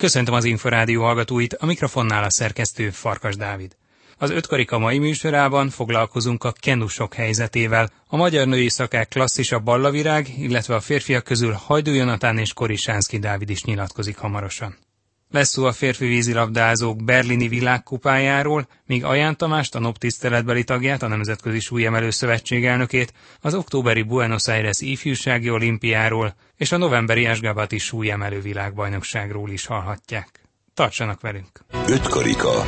Köszöntöm az Inforádió hallgatóit, a mikrofonnál a szerkesztő Farkas Dávid. Az Ötkarika mai műsorában foglalkozunk a kenusok helyzetével. A magyar női szakák klasszisa Ballavirág, illetve a férfiak közül Hajdú Jonatán és Korisánszky Dávid is nyilatkozik hamarosan. Lesz szó a férfi vízilabdázók berlini világkupájáról, míg Aján Tamást, a NOB tiszteletbeli tagját, a Nemzetközi Súlyemelő Szövetség elnökét, az októberi Buenos Aires ifjúsági olimpiáról és a novemberi Asgabati súlyemelő világbajnokságról is hallhatják. Tartsanak velünk! Ötkarika.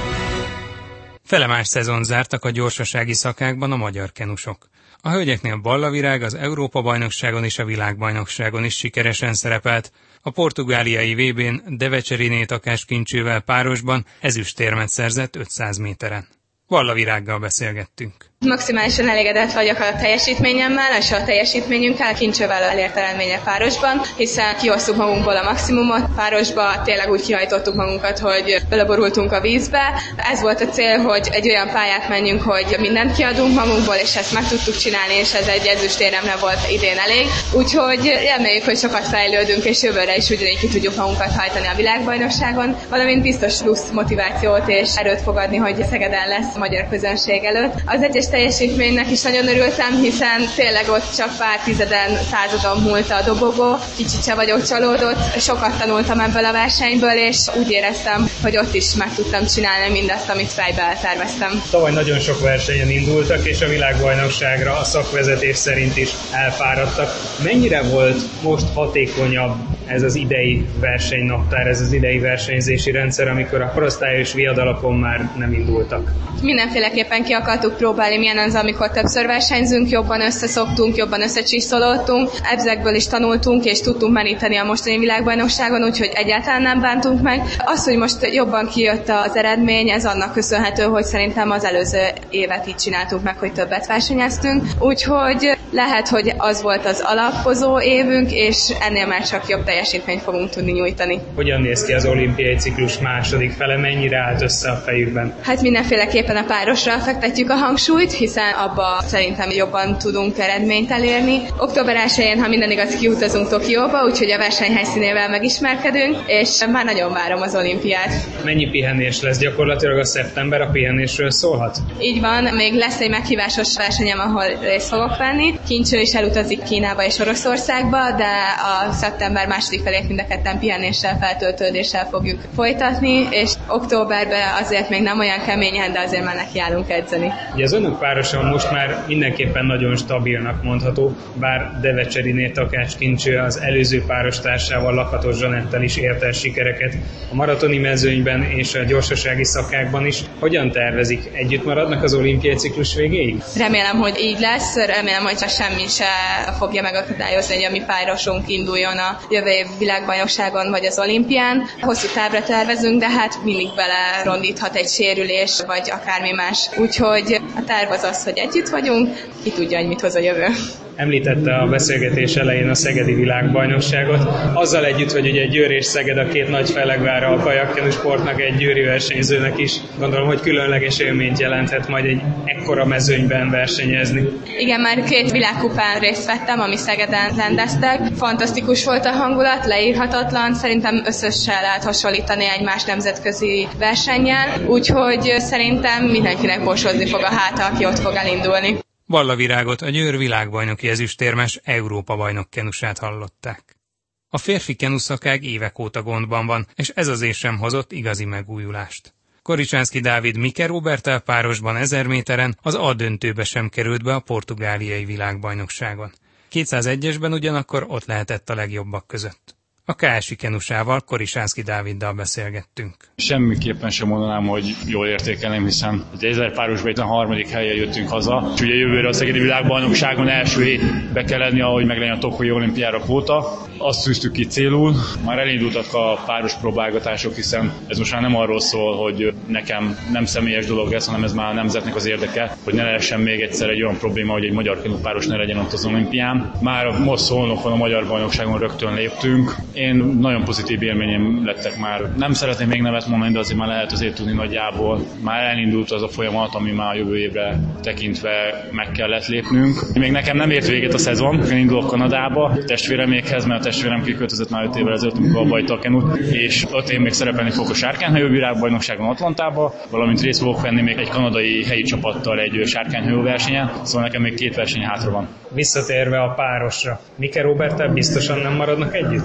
Felemás szezon zártak a gyorsasági szakákban a magyar kenusok. A hölgyeknél Ballavirág az Európa-bajnokságon és a világbajnokságon is sikeresen szerepelt. A portugáliai VB-n Devecseriné Takás-Kincsővel párosban ezüstérmet szerzett 500 méteren. Ballavirággal beszélgettünk. Maximálisan elégedett vagyok a teljesítményemmel, és a teljesítményünkkel Kincsővel elért eredménye párosban, hiszen kihoztuk magunkból a maximumot, párosba tényleg úgy kihajtottuk magunkat, hogy beleborultunk a vízbe. Ez volt a cél, hogy egy olyan pályát menjünk, hogy mindent kiadunk magunkból, és ezt meg tudtuk csinálni, és ez egy ezüstéremre volt idén elég. Úgyhogy reméljük, hogy sokat fejlődünk, és jövőre is ugyanígy ki tudjuk magunkat hajtani a világbajnokságon, valamint biztos plusz motivációt és erőt fogadni, hogy Szegeden lesz a magyar közönség előtt. Az egyes teljesítménynek is nagyon örültem, hiszen tényleg ott csak pár tizeden, századon múlt a dobogó. Kicsit se vagyok csalódott, sokat tanultam ebből a versenyből, és úgy éreztem, hogy ott is meg tudtam csinálni mindazt, amit fejbe elterveztem. Tavaly nagyon sok versenyen indultak, és a világbajnokságra a szakvezetés szerint is elfáradtak. Mennyire volt most hatékonyabb ez az idei versenynaptár, ez az idei versenyzési rendszer, amikor a korosztályos viadalapon már nem indultak? Mindenféleképpen ki akartuk próbálni, milyen az, amikor többször versenyzünk, jobban összeszoktunk, jobban összecsiszolódtunk. Ezekből is tanultunk, és tudtunk meríteni a mostani világbajnokságon, úgyhogy egyáltalán nem bántunk meg. Az, hogy most jobban kijött az eredmény, ez annak köszönhető, hogy szerintem az előző évet így csináltuk meg, hogy többet versenyeztünk. Úgyhogy lehet, hogy az volt az alapozó évünk, és ennél már csak jobb teljesítményt fogunk tudni nyújtani. Hogyan néz ki az olimpiai ciklus második fele, mennyire állt össze a fejükben? Hát mindenféleképpen a párosra fektetjük a hangsúlyt, hiszen abba szerintem jobban tudunk eredményt elérni. Október 1-én, ha minden igaz, kiutazunk Tokióba, úgyhogy a versenyhelyszínével megismerkedünk, és már nagyon várom az olimpiát. Mennyi pihenés lesz? Gyakorlatilag a szeptember a pihenésről szólhat? Így van, még lesz egy meghívásos versenyem, ahol részt fogok venni. Kincső is elutazik Kínába és Oroszországba, de a szeptember második felét mind a ketten pihenéssel, feltöltődéssel fogjuk folytatni, és októberben azért még nem olyan keményen, de azért már nekiállunk edzeni. Ugye az önök párosa most már mindenképpen nagyon stabilnak mondható, bár Devecseriné Takács-Kincső az előző párostársával, Lakatos Zsanettel is ért el sikereket a maratoni mezőnyben és a gyorsasági szakákban is. Hogyan tervezik? Együtt maradnak az olimpiai ciklus végéig? Remélem, hogy így lesz. Remélem, hogy csak semmi se fogja megakadályozni, hogy a mi párosunk induljon a jövő év világbajnokságon vagy az olimpián. Hosszú távra tervezünk, de hát mindig belerondíthat egy sérülés, vagy akármi más. Úgyhogy a terv az, hogy együtt vagyunk, ki tudja, hogy mit hoz a jövő. Említette a beszélgetés elején a szegedi világbajnokságot. Azzal együtt, hogy ugye Győr és Szeged a két nagy fellegvára a kajakkenu sportnak, egy győri versenyzőnek is gondolom, hogy különleges élményt jelenthet majd egy ekkora mezőnyben versenyezni. Igen, már 2 világkupán részt vettem, ami Szegeden rendeztek. Fantasztikus volt a hangulat, leírhatatlan. Szerintem összesen lehet hasonlítani egy más nemzetközi versennyel, úgyhogy szerintem mindenkinek borsozni fog a háta, aki ott fog elindulni. Ballavirágot, a Győr világbajnoki ezüstérmes Európa-bajnok kenusát hallották. A férfi kenuszakág évek óta gondban van, és ez az év sem hozott igazi megújulást. Korisánszky Dávid Mike Róberttel párosban 1000 méteren az A döntőbe sem került be a portugáliai világbajnokságon. 201-esben ugyanakkor ott lehetett a legjobbak között. A KSI kenusával, Korisánszky Dáviddal beszélgettünk. Semmiképpen sem mondanám, hogy jól értékelném, hiszen egy 1000 párosban itt a 3. helyen jöttünk haza, és ugye jövőre a szegedi világbajnokságon első hétbe kell lenni, ahogy meglegyen a Tokiói olimpiára kvóta. Azt tűztük ki célul, már elindultak a páros próbálgatások, hiszen ez most már nem arról szól, hogy nekem nem személyes dolog lesz, hanem ez már a nemzetnek az érdeke, hogy ne lehessen még egyszer egy olyan probléma, hogy egy magyar kenupáros ne legyen ott az olimpián. Már most Szolnokon a magyar bajnokságon rögtön léptünk, Én nagyon pozitív élményem lettek már. Nem szeretném még nevet mondani, de azért már lehet azért tudni nagyjából. Már elindult az a folyamat, ami már a jövő évre tekintve meg kellett lépnünk. Még nekem nem ért véget a szezon, én indulok Kanadába, testvéremékhez, mert a testvérem kiköltözött már 5 évvel ezelőtt, amikor abba hagyta a kenut, és ott én még szerepelni fogok a sárkányhajó világbajnokságon Atlantába, valamint részt fogok venni még egy kanadai helyi csapattal egy sárkányhajó versenyen, szóval nekem még 2 verseny hátra van. Visszatérve a párosra, Mike Roberttel biztosan nem maradnak együtt?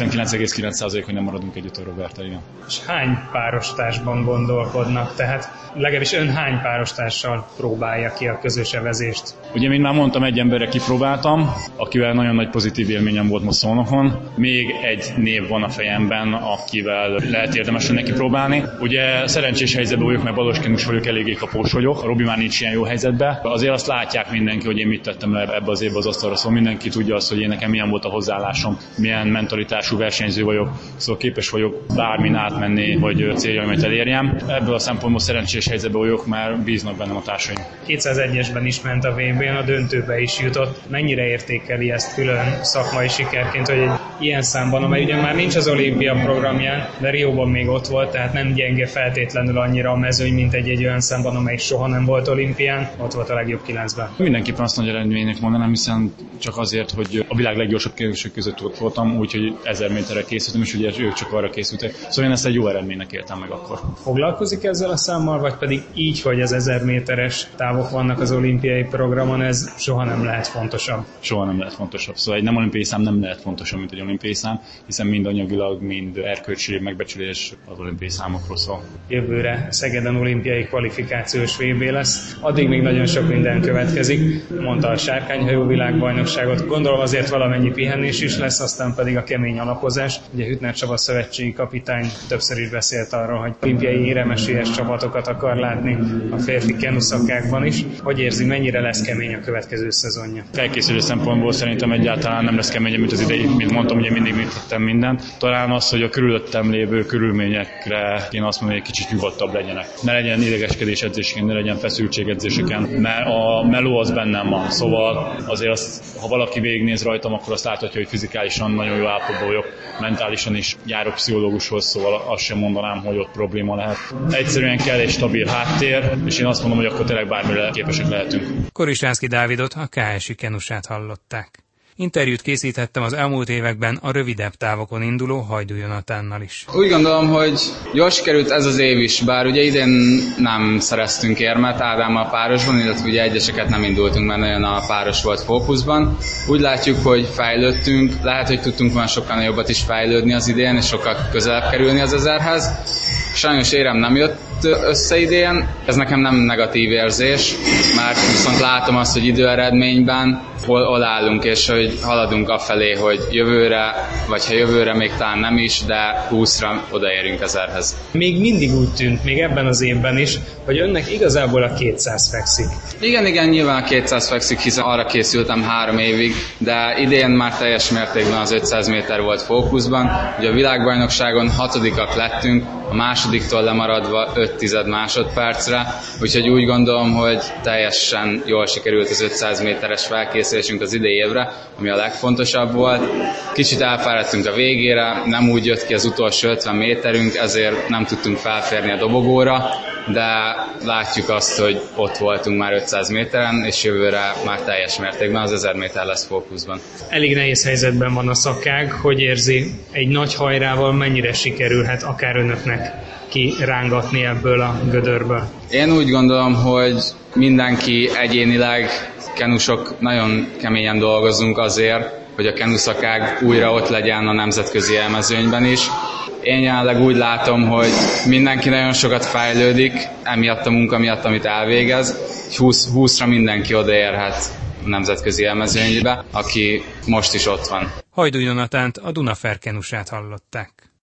99,9%, hogy nem maradunk együtt a Roberttel, igen. És hány párostársban gondolkodnak? Tehát legalábbis ön hány párostársal próbálja ki a közös evezést? Ugye, mint már mondtam, egy emberre kipróbáltam, akivel nagyon nagy pozitív élményem volt most Szolnokon. Még egy név van a fejemben, akivel lehet érdemes neki próbálni. Ugye szerencsés helyzetben vagyok, mert baloskenus vagyok, eléggé kapós vagyok. A Robi már nincs ilyen jó helyzetben. Azért azt látják mindenki, hogy én mit tettem le ebbe az évbe az asztalra, szóval mindenki tudja azt, hogy én nekem milyen volt a hozzáállásom, milyen mentalitású versenyző vagyok, szóval képes vagyok bármin átmenni, hogy céljaimat elérjem. Ebből a szempontból szerencsés helyzetben vagyok, mert bíznak bennem a társaim. 201-esben is ment a VB-n, a döntőbe is jutott. Mennyire értékeli ezt külön szakmai sikerként, hogy egy ilyen számban, amely ugye már nincs az olimpia programján, de Rióban még ott volt, tehát nem gyenge feltétlenül annyira a mezőny, mint egy olyan számban, amely soha nem volt olimpián, ott volt a legjobb 9-ben. Mindenképpen azt nagy eredménynek mondanám, hiszen csak azért, hogy a világ leggyorsabb kérdések között ott voltam, úgyhogy 1000 méterre készültem, és ugye ők csak arra készültek. Szóval én ezt egy jó eredménynek éltem meg akkor. Foglalkozik ezzel a számmal, vagy pedig így, hogy az 1000 méteres távok vannak az olimpiai programon, ez soha nem lehet fontosabb? Soha nem lehet fontosabb. Szóval egy nem olimpiai szám nem lehet fontosabb, mint egy olimpiai szám, hiszen mind anyagilag, mind erkölcsi megbecsülés az olimpiai számokról szól. Jövőre Szegeden olimpiai kvalifikációs VB lesz. Addig még nagyon sok minden következik. Mondta a sárkányhajó világbajnokságot. Gondolom azért valamennyi pihenés is lesz, aztán pedig a kemény alapozás. Ugye Hüttner Csaba szövetségi kapitány többször is beszélt arról, hogy olimpiai éremesélyes csapatokat akar látni a férfi kenuszakákban is. Hogy érzi, mennyire lesz kemény a következő szezonja? Felkészülő szempontból szerintem egyáltalán nem lesz keményebb, mint az idei. Mint mondtam, ugye mindig tettem mindent. Talán az, hogy a körülöttem lévő körülményekre én azt mondom, hogy egy kicsit nyugodtabb legyenek. Ne legyen idegeskedés edzéseken, ne legyen feszültség edzéseken, mert a meló az bennem van. Szóval azért azt, ha valaki végignéz rajtam, akkor azt láthatja, hogy fizikálisan nagyon jó állapotban vagyok, mentálisan is járok pszichológushoz, szóval azt sem mondanám, hogy ott probléma lehet. Egyszerűen kell egy stabil háttér, és én azt mondom, hogy akkor tényleg bármire képesek lehetünk. Korisánszky Dávidot, a KSI kenusát hallották. Interjút készíthettem az elmúlt években a rövidebb távokon induló Hajdú Jonatánnal is. Úgy gondolom, hogy jól sikerült ez az év is, bár ugye idén nem szereztünk érmet Ádámmal párosban, illetve ugye egyeseket nem indultunk, mert nagyon a páros volt fókuszban. Úgy látjuk, hogy fejlődtünk, lehet, hogy tudtunk volna sokkal nagyobbat is fejlődni az idén, és sokkal közelebb kerülni az 1000-hez. Sajnos érem nem jött össze idén, ez nekem nem negatív érzés, mert viszont látom azt, hogy időeredményben hol állunk, és hogy haladunk afelé, hogy jövőre, vagy ha jövőre még talán nem is, de 20-ra odaérünk 1000-hez. Még mindig úgy tűnt, még ebben az évben is, hogy önnek igazából a 200 fekszik. Igen, nyilván a 200 fekszik, hiszen arra készültem 3 évig, de idén már teljes mértékben az 500 méter volt fókuszban. Ugye a világbajnokságon 6-ak lettünk, a másodiktól lemaradva 5 másodpercre, úgyhogy úgy gondolom, hogy teljesen jól sikerült az 500 méteres felkészülésünk az idei évre, ami a legfontosabb volt. Kicsit elfáradtunk a végére, nem úgy jött ki az utolsó 50 méterünk, ezért nem tudtunk felférni a dobogóra, de látjuk azt, hogy ott voltunk már 500 méteren, és jövőre már teljes mértékben az 1000 méter lesz fókuszban. Elég nehéz helyzetben van a szakág, hogy érzi, egy nagy hajrával mennyire sikerülhet akár önöknek kirángatni ebből a gödörből? Én úgy gondolom, hogy mindenki egyénileg, kenusok nagyon keményen dolgozunk azért, hogy a kenuszakág újra ott legyen a nemzetközi élmezőnyben is. Én jelenleg úgy látom, hogy mindenki nagyon sokat fejlődik, emiatt a munka miatt, amit elvégez. 20-ra mindenki odaérhet a nemzetközi élmezőnybe, aki most is ott van. Hajdú Jonatánt, a Dunafer kenusát hallották.